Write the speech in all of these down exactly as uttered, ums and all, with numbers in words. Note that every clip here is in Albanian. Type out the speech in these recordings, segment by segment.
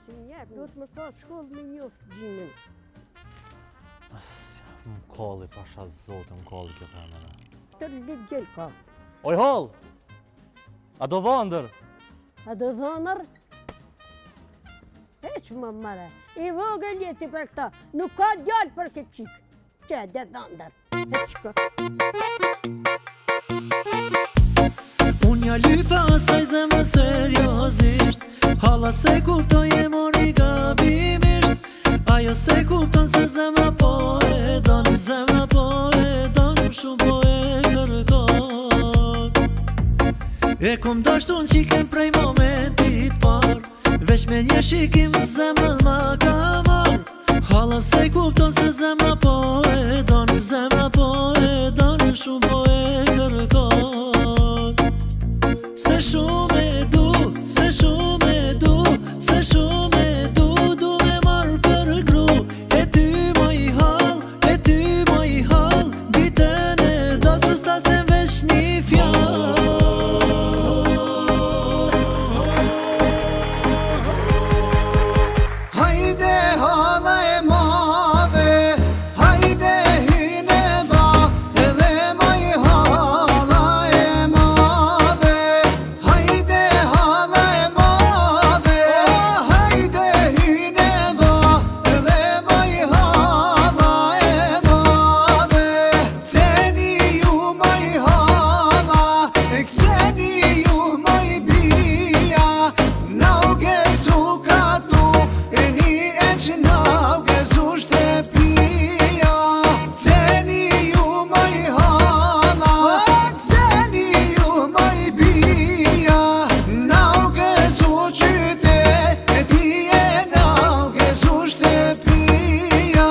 si njep, do të më ka shkollë me njoftë gjinën. Më kalli, pasha zotë, më kalli kjo femena. Të litë gjellë ka. Oj hall! A do vandër? A do dhonër? Heq më mëre. I vogël jeti për këta. Nuk ka djallë për këtë qikë. Që e dhe dhondër. Heq ka. Unë ja lypa asaj zemë seriosisht. Hala se kuptoj e mori gabimisht. Ajo se kupton se zemra po e don. Zemra po e don, shumë po e kërkon. E kom dashtu në qiken prej momentit par. Veç me një shikim zemrën ma ka mar. Hala se kupton se zemra po e don. Zemra po e don, shumë po e kërkon. Se shumë e du, se shumë e du, se shumë e du, du me marrë për gru. E ty mo i hall, e ty mo i hall, ditën e dos për sta them veç një fjall. Hajde halla e madhe, hajde hine ba, edhe ma i halla e madhe. Hajde halla e madhe, hajde hine ba, edhe ma i halla e madhe. Qeni ju ma i halla, e qeni ju ma i bia, na u gezu ka tu, e një e që na u gezu shtepia. Qeni ju ma i halla, qeni ju ma i bia, na u gezu qytet, e ti e na u gezu shtepia.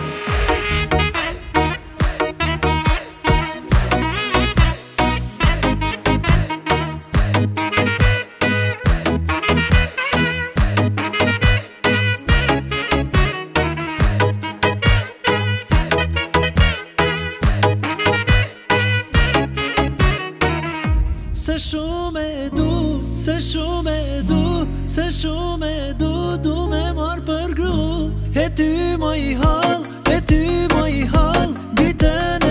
Se shumë e du, se shumë e du, se shumë e du, du me marrë për gru. E ty mo i hall, e ty mo i hall, ditën